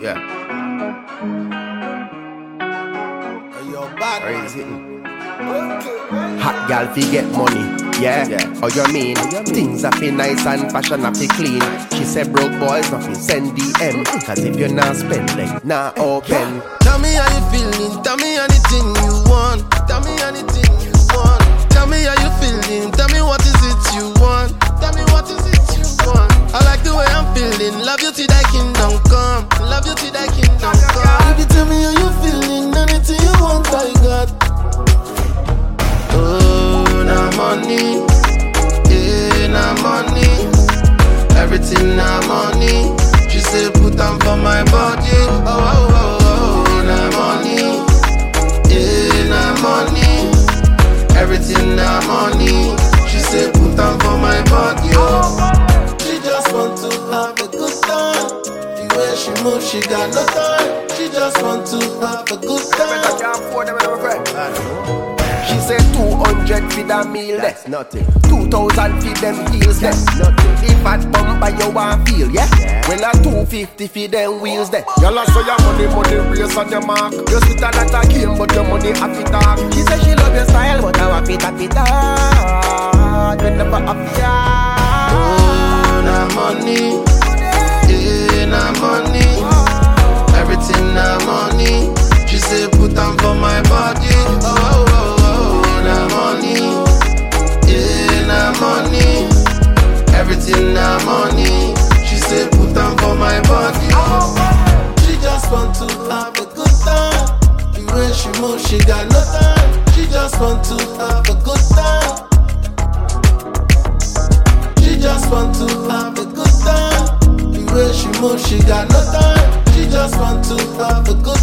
Yeah. Yo, bad Crazy. okay. Hot gal fi get money, yeah. Oh you mean? Things are fi nice and fashion are fi clean. She said broke boys nothing send DM. Cause if you not spend like nah open. Tell me how you feeling, tell me anything you want. Tell me anything you want. Tell me how you feeling, tell me what is it you want. Tell me what is it you want. I like the way I'm feeling, love you till thy kingdom come. Love you till thy kingdom come. If you tell me how you feeling, anything you want I got. Oh, na money, yeah, na money. Everything na money. She say put on for my body. Oh, oh, oh, oh, na money, yeah, na money. Everything na money. She say put on for my body. Oh. She just want to have a good time. The way she move, she got no time. She just want to have a good time. She said 200 for the meal, That's nothing. 2,000 for them heels, That's there. nothing. If I bumper you want feel, yeah? When I 250 for them wheels, there. Y'all so your money race on your mark. You sit on that game, but your money happy talk. She said she love your style, but I want it happy talk. You never happy. Oh, na money, yeah, na money. Everything na money. She say put on for my body. Oh, oh, oh, oh, na money, yeah, na money. Everything na money. She say put on for my body. She just want to have a good time. The way she move, she got no time. She just want to have a good time. She just want to have a good time. The way she move, she got no time. She just want to have a good